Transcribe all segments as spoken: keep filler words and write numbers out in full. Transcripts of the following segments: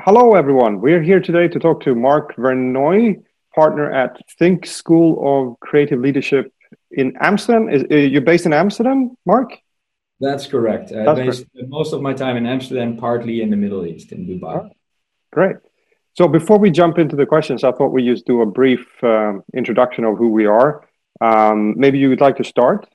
Hello, everyone. We're here today to talk to Mark Vernooy, partner at Think School of Creative Leadership in Amsterdam. Is, are you based in Amsterdam, Mark? That's correct. I That's correct. based most of my time in Amsterdam, partly in the Middle East, in All Dubai. right. Great. So before we jump into the questions, I thought we just do a brief um, introduction of who we are. Um, maybe you would like to start?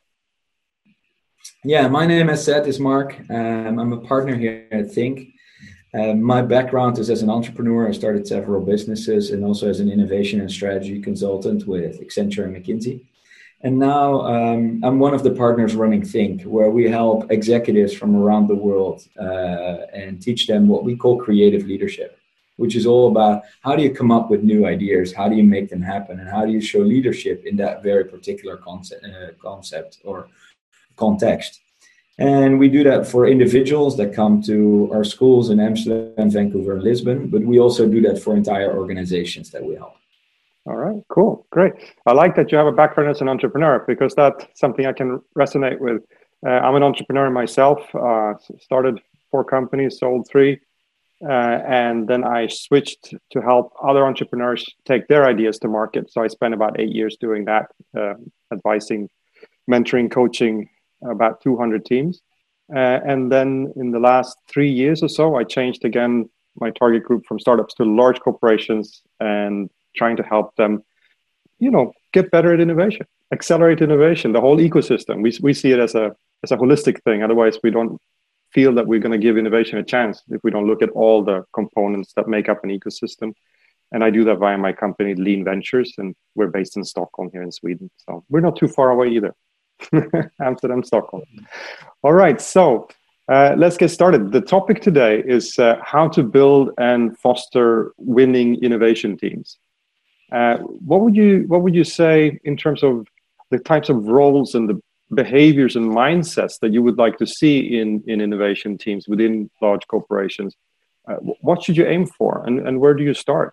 Yeah, my name, as said, is Mark. Um, I'm a partner here at Think. Um, my background is as an entrepreneur. I started several businesses and also as an innovation and strategy consultant with Accenture and McKinsey. And now um, I'm one of the partners running Think, where we help executives from around the world uh, and teach them what we call creative leadership, which is all about how do you come up with new ideas, how do you make them happen, and how do you show leadership in that very particular concept, uh, concept or context. And we do that for individuals that come to our schools in Amsterdam, Vancouver, and Lisbon, but we also do that for entire organizations that we help. All right, cool, great. I like that you have a background as an entrepreneur because that's something I can resonate with. Uh, I'm an entrepreneur myself, uh, started four companies, sold three, uh, and then I switched to help other entrepreneurs take their ideas to market. So I spent about eight years doing that, uh, advising, mentoring, coaching about two hundred teams. Uh, and then in the last three years or so, I changed again my target group from startups to large corporations and trying to help them, you know, get better at innovation, accelerate innovation, the whole ecosystem. We, we see it as a, as a holistic thing. Otherwise, we don't feel that we're going to give innovation a chance if we don't look at all the components that make up an ecosystem. And I do that via my company, Lean Ventures, and we're based in Stockholm here in Sweden. So we're not too far away either. Amsterdam, Stockholm. All right, so uh, let's get started. The topic today is uh, how to build and foster winning innovation teams. Uh, what would you what would you say in terms of the types of roles and the behaviors and mindsets that you would like to see in in innovation teams within large corporations? Uh, what should you aim for, and, and where do you start?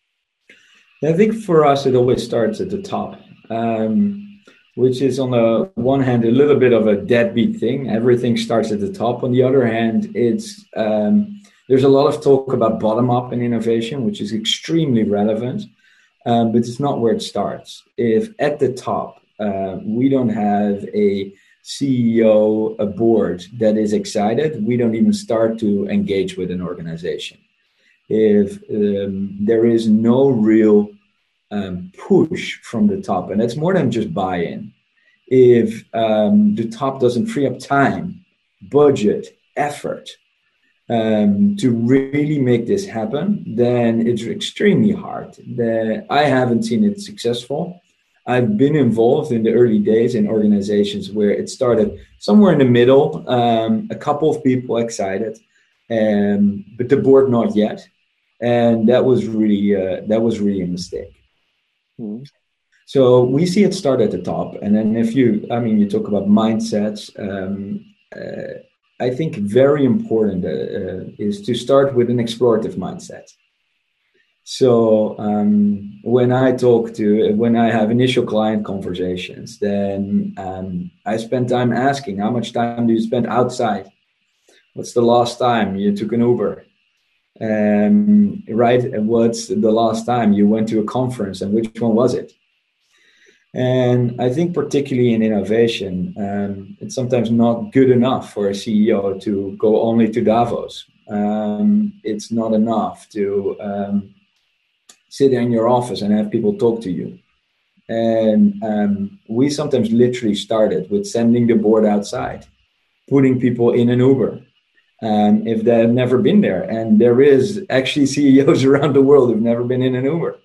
I think for us, it always starts at the top. Um, which is on the one hand a little bit of a deadbeat thing. Everything starts at the top. On the other hand, it's um, there's a lot of talk about bottom up in innovation, which is extremely relevant, um, but it's not where it starts. If at the top uh, we don't have a C E O, a board that is excited, we don't even start to engage with an organization. If um, there is no real Um, push from the top, and that's more than just buy-in. If um, the top doesn't free up time, budget, effort um, to really make this happen, then it's extremely hard. The, I haven't seen it successful. I've been involved in the early days in organizations where it started somewhere in the middle, um, a couple of people excited, um, but the board not yet, and that was really uh, that was really a mistake. Mm-hmm. So we see it start at the top. And then if you, I mean, you talk about mindsets, um, uh, I think very important uh, uh, is to start with an explorative mindset. So um, when I talk to, when I have initial client conversations, then um, I spend time asking, how much time do you spend outside? What's the last time you took an Uber? Um, right? And what's the last time you went to a conference, and which one was it? And I think particularly in innovation, um, it's sometimes not good enough for a C E O to go only to Davos. Um, it's not enough to um, sit in your office and have people talk to you. And um, we sometimes literally started with sending the board outside, putting people in an Uber. Um, if they've never been there, and there is actually C E Os around the world who've never been in an Uber.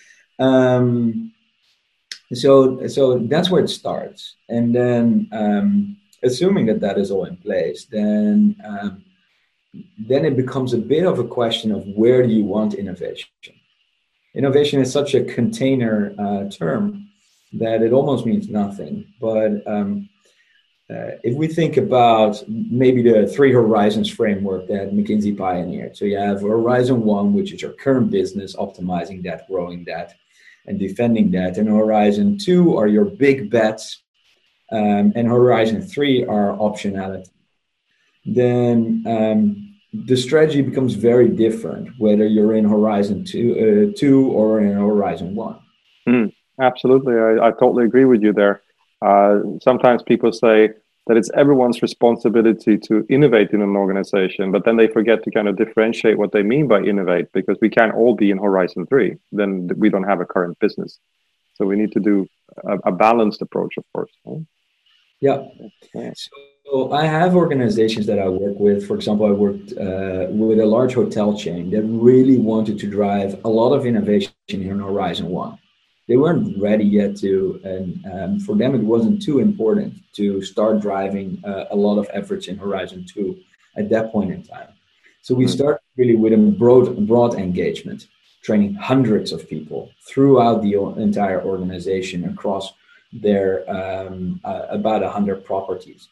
Um, so, so that's where it starts, and then um, assuming that that is all in place, then um, then it becomes a bit of a question of where do you want innovation. Innovation is such a container uh, term that it almost means nothing, but um, Uh, if we think about maybe the three horizons framework that McKinsey pioneered. So you have horizon one, which is your current business, optimizing that, growing that, and defending that. And horizon two are your big bets. Um, and horizon three are optionality. Then um, the strategy becomes very different, whether you're in Horizon two, uh, two or in Horizon one. Mm, absolutely. I, I totally agree with you there. Uh, sometimes people say that it's everyone's responsibility to innovate in an organization, but then they forget to kind of differentiate what they mean by innovate, because we can't all be in Horizon three. Then we don't have a current business. So we need to do a, a balanced approach, of course. Right? Yeah. Yeah. So I have organizations that I work with. For example, I worked uh, with a large hotel chain that really wanted to drive a lot of innovation in Horizon One. They weren't ready yet to, and um, for them it wasn't too important to start driving uh, a lot of efforts in Horizon Two at that point in time. So we started really with a broad, broad engagement, training hundreds of people throughout the entire organization across their um, uh, about a hundred properties.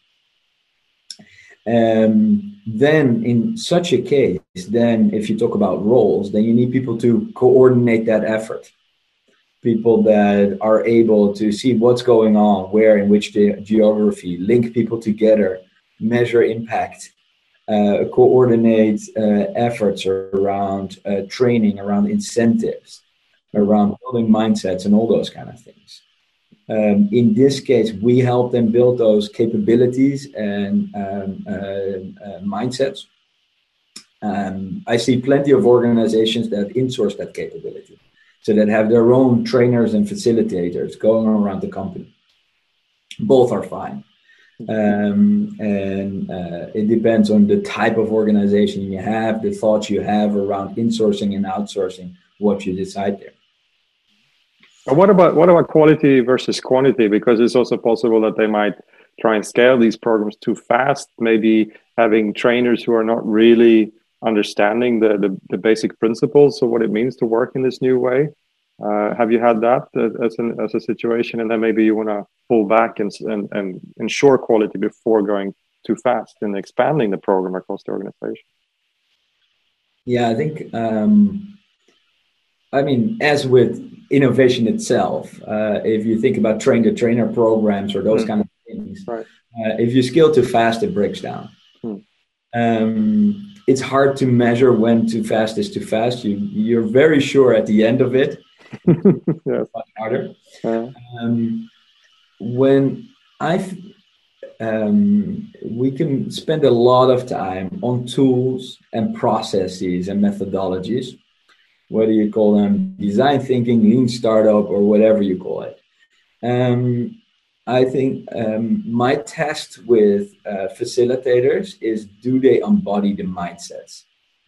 Um, then in such a case, then if you talk about roles, then you need people to coordinate that effort. People that are able to see what's going on, where, in which ge- geography, link people together, measure impact, uh, coordinate uh, efforts around uh, training, around incentives, around building mindsets and all those kind of things. Um, in this case, we help them build those capabilities and um, uh, uh, mindsets. Um, I see plenty of organizations that insource that capability, so that have their own trainers and facilitators going around the company. Both are fine. Um, and uh, it depends on the type of organization you have, the thoughts you have around insourcing and outsourcing, what you decide there. But what about what about quality versus quantity? Because it's also possible that they might try and scale these programs too fast, maybe having trainers who are not really understanding the, the, the basic principles of what it means to work in this new way. Uh, have you had that as, an, as a situation? And then maybe you want to pull back and, and, and ensure quality before going too fast and expanding the program across the organization? Yeah, I think, um, I mean, as with innovation itself, uh, if you think about train-the-trainer programs or those mm. kind of things, right. uh, if you scale too fast, it breaks down. Mm. Um, it's hard to measure when too fast is too fast. You, you're very sure at the end of it. Yes. Harder. Uh. Um, when I, um, we can spend a lot of time on tools and processes and methodologies, whether you call them design thinking, lean startup, or whatever you call it. Um, I think um, my test with uh, facilitators is, do they embody the mindsets?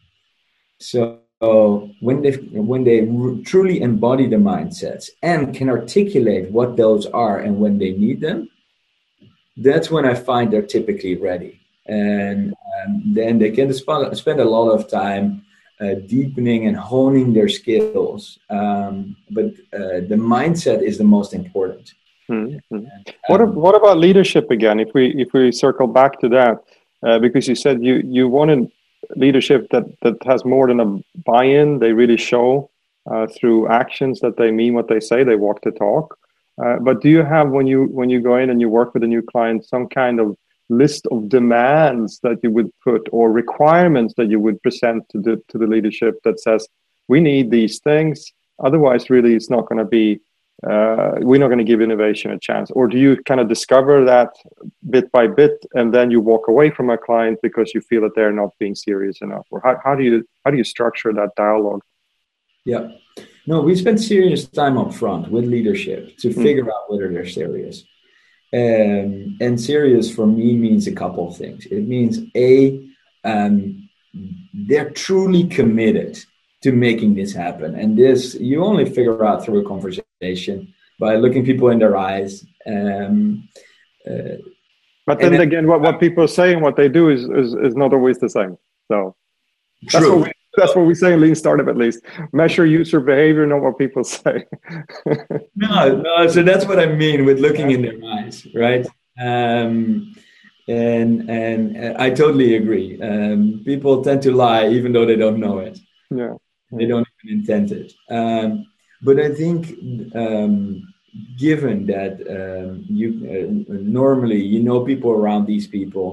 So when they when they truly embody the mindsets and can articulate what those are and when they need them, that's when I find they're typically ready. And um, then they can sp- spend a lot of time uh, deepening and honing their skills. Um, but uh, the mindset is the most important. Mm-hmm. And, um, what what about leadership again? If we if we circle back to that, uh, because you said you you wanted leadership that that has more than a buy-in. They really show uh, through actions that they mean what they say. They walk the talk. Uh, but do you have, when you when you go in and you work with a new client, some kind of list of demands that you would put, or requirements that you would present to the to the leadership that says, we need these things, otherwise really it's not going to be uh, we're not going to give innovation a chance? Or do you kind of discover that bit by bit and then you walk away from a client because you feel that they're not being serious enough? Or how, how do you how do you structure that dialogue? Yeah. No, we spend serious time up front with leadership to figure mm. out whether they're serious. Um, and serious for me means a couple of things. It means, A, um, they're truly committed to making this happen. And this, you only figure out through a conversation by looking people in their eyes. Um, uh, but then, then again, what, what people say and what they do is, is, is not always the same. So true. That's what we, That's what we say in Lean Startup, at least. Measure user behavior, not what people say. no, no. So that's what I mean with looking in their eyes, right? Um, and and I totally agree. Um, people tend to lie even though they don't know it. Yeah, they don't even intend it. Um, but I think, um, given that um, you uh, normally you know people around these people,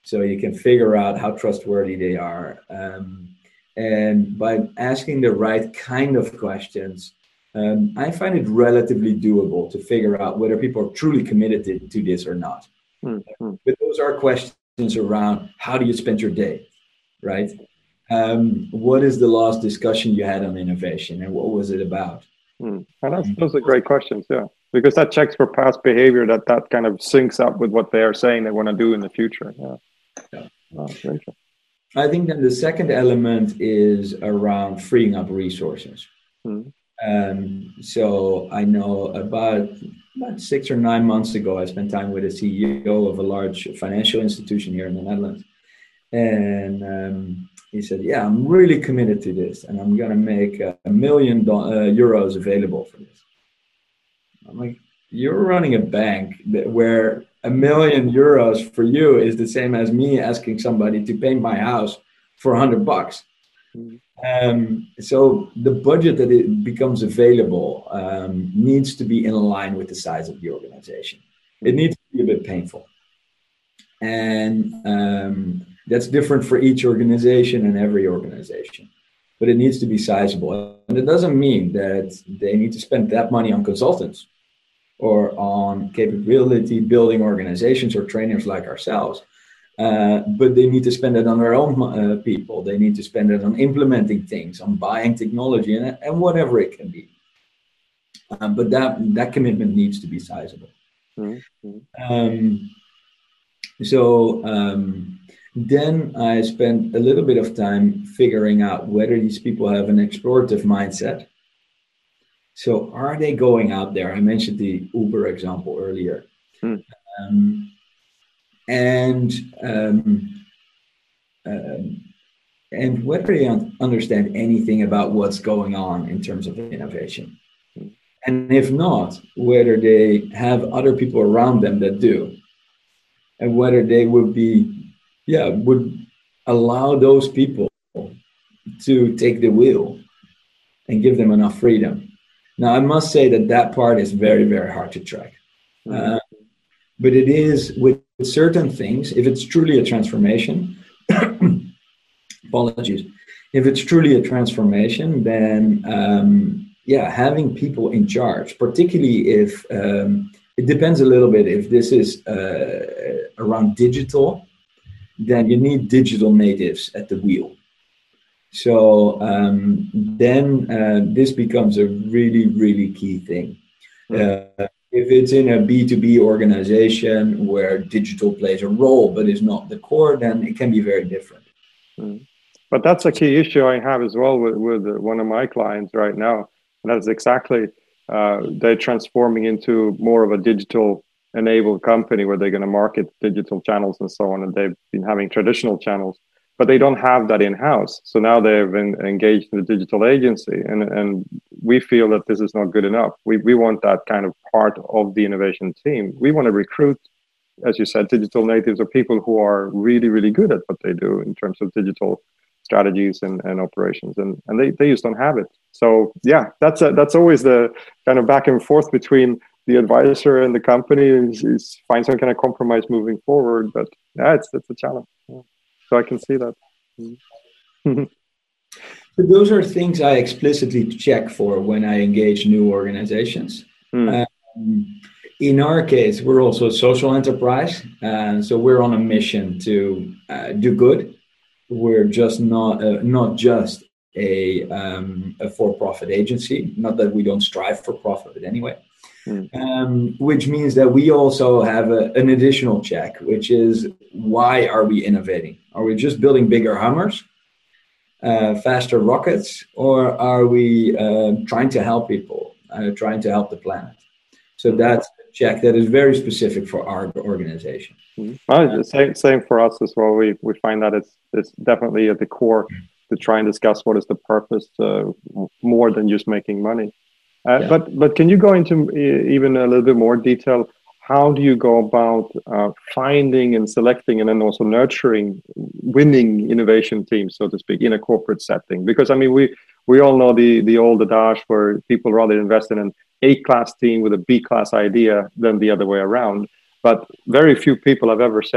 so you can figure out how trustworthy they are. Um, and by asking the right kind of questions, um, I find it relatively doable to figure out whether people are truly committed to, to this or not. Mm-hmm. But those are questions around how do you spend your day, right? Um, what is the last discussion you had on innovation and what was it about? Mm. And that's, those are great questions, yeah. Because that checks for past behavior, that that kind of syncs up with what they are saying they want to do in the future. Yeah. Yeah. Oh, great. I think then the second element is around freeing up resources. Mm. Um, so I know about, about six or nine months ago, I spent time with a C E O of a large financial institution here in the Netherlands. And um, he said, yeah, I'm really committed to this and I'm going to make a, a million do- uh, euros available for this. I'm like, you're running a bank that, where a million euros for you is the same as me asking somebody to paint my house for a hundred bucks. Mm-hmm. Um, so the budget that it becomes available um, needs to be in line with the size of the organization. It needs to be a bit painful. And um, that's different for each organization and every organization, but it needs to be sizable. And it doesn't mean that they need to spend that money on consultants or on capability building organizations or trainers like ourselves. Uh, but they need to spend it on their own uh, people. They need to spend it on implementing things, on buying technology, and, and whatever it can be. Um, but that that commitment needs to be sizable. Mm-hmm. Um, so um, then I spent a little bit of time figuring out whether these people have an explorative mindset. So are they going out there? I mentioned the Uber example earlier. Mm. Um, and um, um, and whether they understand anything about what's going on in terms of innovation. And if not, whether they have other people around them that do, and whether they would be, yeah, would allow those people to take the wheel and give them enough freedom. Now, I must say that that part is very, very hard to track. Mm-hmm. Uh, but it is with certain things, if it's truly a transformation, apologies, if it's truly a transformation, then um, yeah, having people in charge, particularly if um, it depends a little bit, if this is uh, around digital, then you need digital natives at the wheel. So um, then uh, this becomes a really, really key thing. Mm-hmm. Uh, if it's in a B two B organization where digital plays a role but is not the core, then it can be very different. Mm-hmm. But that's a key issue I have as well with, with one of my clients right now. And that's exactly, uh, they're transforming into more of a digital enabled company where they're going to market digital channels and so on. And they've been having traditional channels, but they don't have that in-house. So now they've been engaged in the digital agency. And, and we feel that this is not good enough. We, we want that kind of part of the innovation team. We want to recruit, as you said, digital natives or people who are really, really good at what they do in terms of digital strategies and, and operations, and, and they, they just don't have it. So yeah, that's a, that's always the kind of back and forth between the advisor and the company is, is find some kind of compromise moving forward. But yeah, it's it's a challenge. Yeah. So I can see that. Mm-hmm. So those are things I explicitly check for when I engage new organizations. Mm. Um, in our case, we're also a social enterprise, and so we're on a mission to uh, do good. We're just not uh, not just a um, a for-profit agency. Not that we don't strive for profit anyway, mm. um, which means that we also have a, an additional check, which is why are we innovating? Are we just building bigger Hummers, uh, faster rockets, or are we uh, trying to help people, uh, trying to help the planet? So that's a check that is very specific for our organization. Mm-hmm. Well, same, same for us as well. We we find that it's it's definitely at the core to try and discuss what is the purpose uh, more than just making money. Uh, yeah. But but can you go into even a little bit more detail? How do you go about uh, finding and selecting and then also nurturing winning innovation teams, so to speak, in a corporate setting? Because I mean, we we all know the the old adage where people rather invest in an A-class team with a B-class idea than the other way around. But very few people have ever said,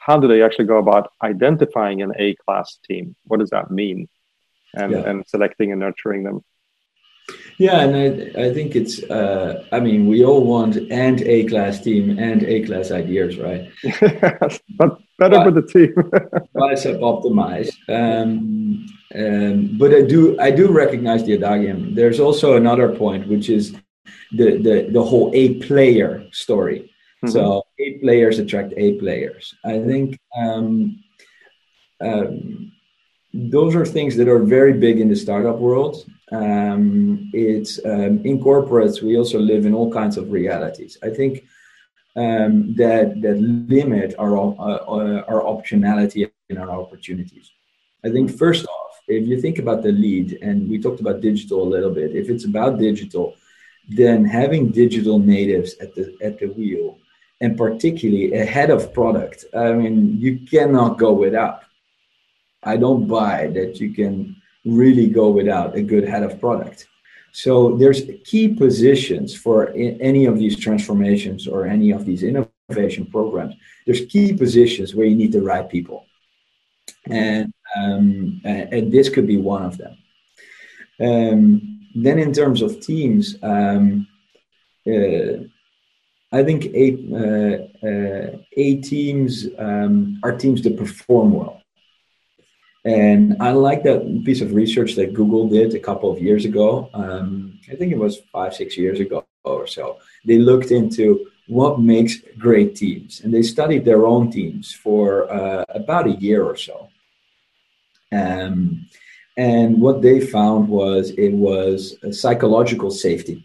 how do they actually go about identifying an A-class team? What does that mean? And, yeah. and selecting and nurturing them. Yeah, and I, I think it's, uh, I mean, we all want and A-class team and A-class ideas, right? But better with the team. Bicep optimize. Um, um, but I do, I do recognize the adagium. There's also another point, which is the, the, the whole A-player story. Mm-hmm. So A players attract A players. I think um, um, those are things that are very big in the startup world. Um, it's um, in corporates, we also live in all kinds of realities. I think um, that that limit our uh, our optionality and our opportunities. I think first off, if you think about the lead, and we talked about digital a little bit, if it's about digital, then having digital natives at the at the wheel, and particularly ahead of product, I mean, you cannot go without. I don't buy that you can really go without a good head of product. So there's key positions for any of these transformations or any of these innovation programs. There's key positions where you need the right people. And, um, and this could be one of them. Um, then in terms of teams, um, uh, I think A, uh, uh, A teams um, are teams that perform well. And I like that piece of research that Google did a couple of years ago. Um, I think it was five, six years ago or so. They looked into what makes great teams, and they studied their own teams for uh, about a year or so. Um, and what they found was it was a psychological safety.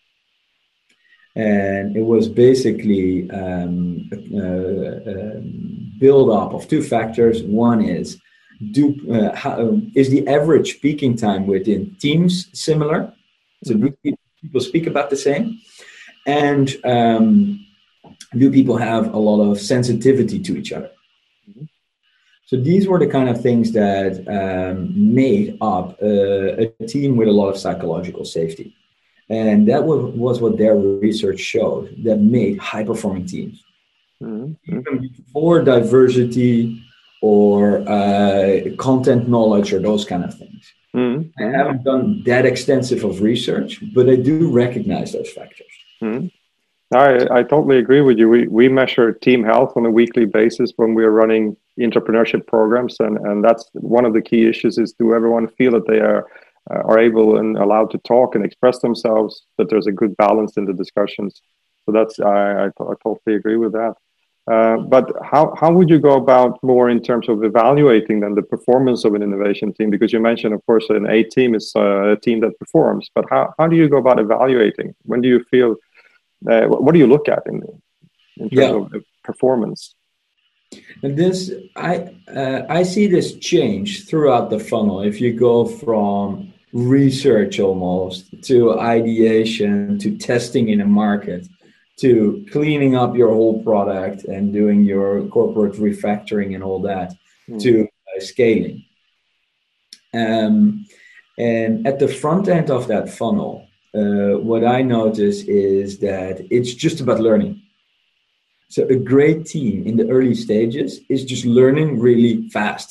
And it was basically um, uh, uh, build up of two factors. One is, Do uh, how, is the average speaking time within teams similar? So do people speak about the same? And um, do people have a lot of sensitivity to each other? Mm-hmm. So these were the kind of things that um, made up uh, a team with a lot of psychological safety. And that was, was what their research showed that made high-performing teams. Mm-hmm. Even before diversity or uh, content knowledge or those kind of things. Mm-hmm. I haven't done that extensive of research, but I do recognize those factors. Mm-hmm. I, I totally agree with you. We, we measure team health on a weekly basis when we are running entrepreneurship programs. And, and that's one of the key issues is, do everyone feel that they are, uh, are able and allowed to talk and express themselves, that there's a good balance in the discussions. So that's, I, I, I totally agree with that. Uh, but how, how would you go about more in terms of evaluating then the performance of an innovation team? Because you mentioned, of course, an A team is a team that performs, but how, how do you go about evaluating? When do you feel, uh, what do you look at in, in terms yeah. of performance? And this, I, uh, I see this change throughout the funnel. If you go from research almost to ideation to testing in a market, to cleaning up your whole product and doing your corporate refactoring and all that, mm. to uh, scaling. Um, and at the front end of that funnel, uh, what I notice is that it's just about learning. So a great team in the early stages is just learning really fast.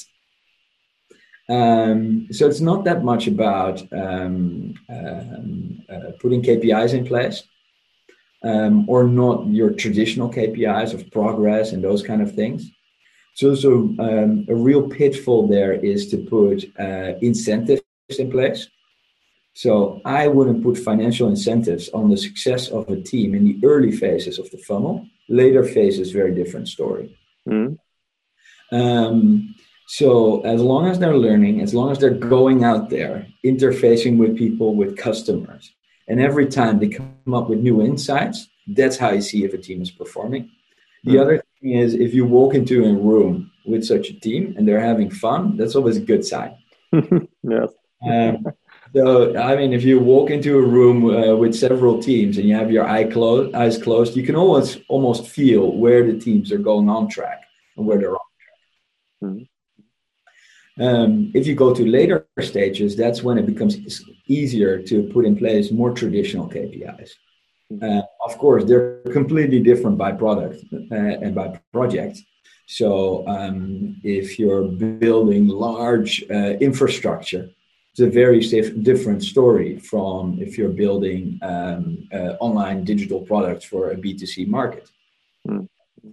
Um, so it's not that much about um, um, uh, putting K P Is in place. Um, or not your traditional K P Is of progress and those kind of things. So, so um, a real pitfall there is to put uh, incentives in place. So I wouldn't put financial incentives on the success of a team in the early phases of the funnel. Later phases, very different story. Mm-hmm. Um, so as long as they're learning, as long as they're going out there, interfacing with people, with customers, and every time they come up with new insights, that's how you see if a team is performing. The mm-hmm. other thing is, if you walk into a room with such a team and they're having fun, that's always a good sign. Yes. um, so, I mean, if you walk into a room uh, with several teams and you have your eye closed, eyes closed, you can always almost feel where the teams are going on track and where they're off track. Mm-hmm. Um, if you go to later stages, that's when it becomes easier to put in place more traditional K P Is. Uh, of course, they're completely different by product uh, and by project. So um, if you're building large uh, infrastructure, it's a very safe, different story from if you're building um, uh, online digital products for a B two C market. Mm.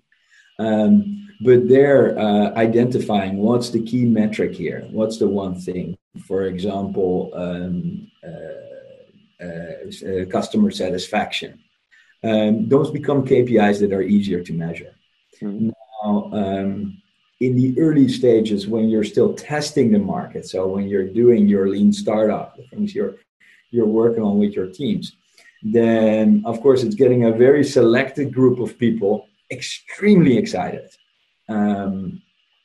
Um, but they're uh, identifying what's the key metric here, what's the one thing. For example, um, uh, uh, uh, customer satisfaction. Um, those become K P Is that are easier to measure. Mm. Now, um, in the early stages, when you're still testing the market, so when you're doing your lean startup, the things you're you're working on with your teams, then of course it's getting a very selected group of people extremely excited. Um,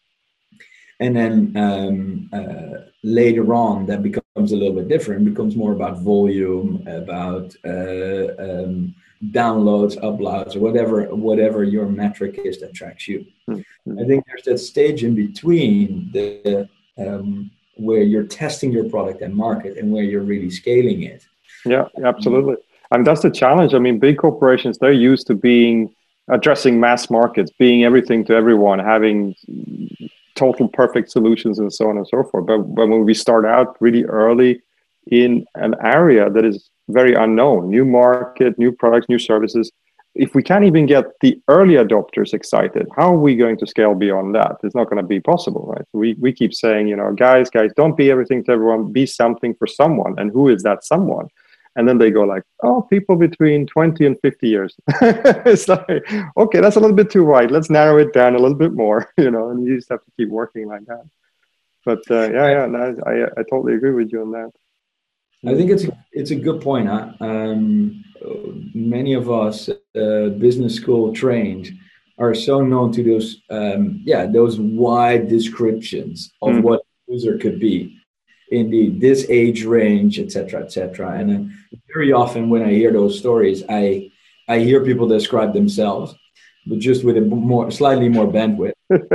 and then um, uh, later on, that becomes a little bit different. It becomes more about volume, about uh, um, downloads, uploads, or whatever whatever your metric is that tracks you. Mm-hmm. I think there's that stage in between the um, where you're testing your product and market and where you're really scaling it. Yeah, absolutely. And that's the challenge. I mean, big corporations, they're used to being addressing mass markets, being everything to everyone, having total perfect solutions and so on and so forth. But, but when we start out really early in an area that is very unknown, new market, new products, new services, if we can't even get the early adopters excited, how are we going to scale beyond that? It's not going to be possible, right? So we, we keep saying, you know, guys, guys, don't be everything to everyone, be something for someone. And who is that someone? And then they go like, oh, people between twenty and fifty years. It's like, okay, that's a little bit too wide. Let's narrow it down a little bit more, you know, and you just have to keep working like that. But uh, yeah, yeah, no, I, I totally agree with you on that. I think it's it's a good point. Huh? Um, many of us, uh, business school trained, are so known to those, um, yeah, those wide descriptions of mm-hmm. what a user could be. Indeed, this age range, et cetera, et cetera. And uh, very often when I hear those stories, I I hear people describe themselves, but just with a more slightly more bandwidth.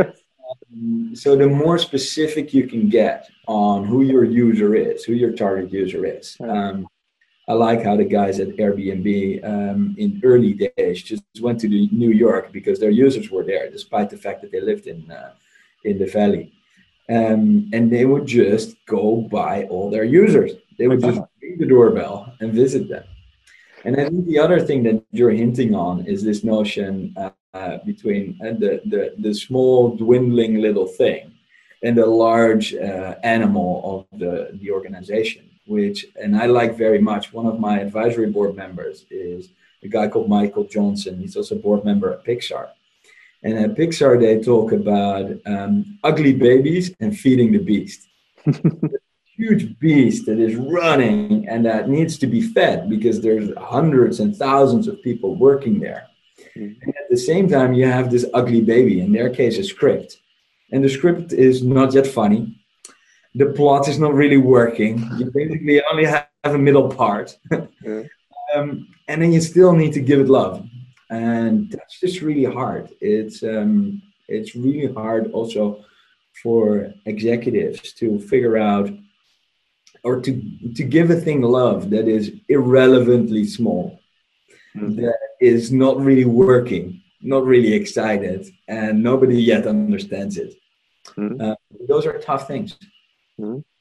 um, so the more specific you can get on who your user is, who your target user is. Um, I like how the guys at Airbnb um, in early days just went to the New York because their users were there, despite the fact that they lived in uh, in the valley. Um, and they would just go by all their users. They would just ring the doorbell and visit them. And I think the other thing that you're hinting on is this notion uh, uh, between uh, the, the, the small dwindling little thing and the large uh, animal of the, the organization, which, and I like very much, one of my advisory board members is a guy called Michael Johnson. He's also a board member at Pixar. And at Pixar, they talk about um, ugly babies and feeding the beast. Huge beast that is running and that needs to be fed because there's hundreds and thousands of people working there. Mm-hmm. And at the same time, you have this ugly baby, in their case, a script. And the script is not yet funny. The plot is not really working. You basically only have a middle part. Yeah. um, and then you still need to give it love. And that's just really hard. It's um, it's really hard also for executives to figure out or to to give a thing love that is irrelevantly small, mm-hmm. that is not really working, not really excited, and nobody yet understands it. Mm-hmm. Uh, those are tough things. Mm-hmm.